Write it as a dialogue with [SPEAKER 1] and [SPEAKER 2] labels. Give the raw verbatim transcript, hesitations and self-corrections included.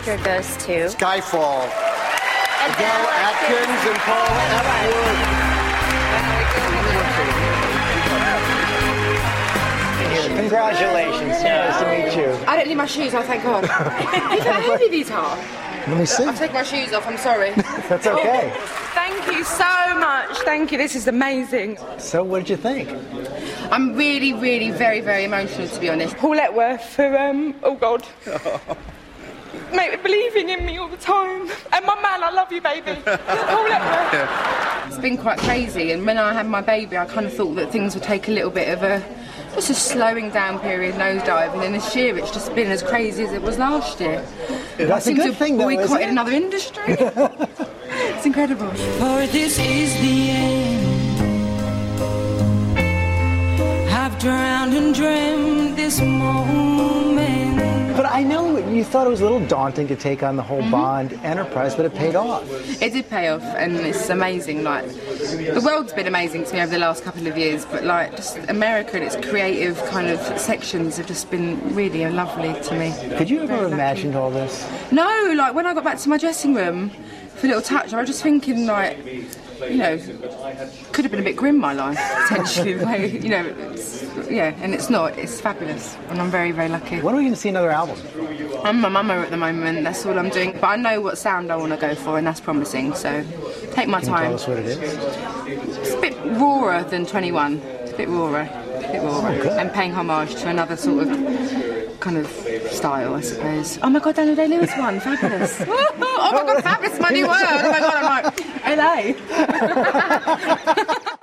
[SPEAKER 1] Oscar goes to
[SPEAKER 2] Skyfall. Adele Atkins and Paul F.
[SPEAKER 3] Congratulations. Nice to meet you.
[SPEAKER 4] I don't need my shoes, oh thank God. Look how heavy these are.
[SPEAKER 3] Let me see.
[SPEAKER 4] I'll take my shoes off, I'm sorry.
[SPEAKER 3] That's okay.
[SPEAKER 4] Oh, thank you so much. Thank you, this is amazing.
[SPEAKER 3] So what did you think?
[SPEAKER 4] I'm really, really very, very emotional, to be honest. Paul Letworth for, um, oh God. Mate, believing in me all the time. And my man, I love you, baby. Paul Letworth. Yeah. It's been quite crazy, and when I had my baby, I kind of thought that things would take a little bit of a, just a slowing down period, nosedive, and then this year it's just been as crazy as it was last year.
[SPEAKER 3] That's a good thing, though, isn't it?
[SPEAKER 4] Boycotted another industry. It's incredible.
[SPEAKER 5] For this is the end. I've drowned and dreamed this moment.
[SPEAKER 3] But I know you thought it was a little daunting to take on the whole
[SPEAKER 4] Mm-hmm.
[SPEAKER 3] Bond enterprise, but it paid off.
[SPEAKER 4] It did pay off, and it's amazing. Like, the world's been amazing to me over the last couple of years, but like, just America and its creative kind of sections have just been really lovely to me.
[SPEAKER 3] Could you ever
[SPEAKER 4] Very
[SPEAKER 3] have imagined
[SPEAKER 4] lucky.
[SPEAKER 3] all this?
[SPEAKER 4] No, like when I got back to my dressing room for a little touch, I was just thinking, like, you know, could have been a bit grim, my life, potentially. The way, you know, it's, yeah, and it's not. It's fabulous, and I'm very, very lucky.
[SPEAKER 3] When are we going to see another album?
[SPEAKER 4] I'm my mama at the moment, that's all I'm doing. But I know what sound I want to go for, and that's promising, so take my
[SPEAKER 3] Can
[SPEAKER 4] time.
[SPEAKER 3] you tell us what it is?
[SPEAKER 4] It's a bit rawer than twenty-one. It's a bit rawer. A bit rawer.
[SPEAKER 3] Okay.
[SPEAKER 4] And paying homage to another sort of kind of style, I suppose. Oh my God, Daniel Day-Lewis won. Fabulous. Oh my God, fabulous, my new word. Oh my God, I'm like, L A.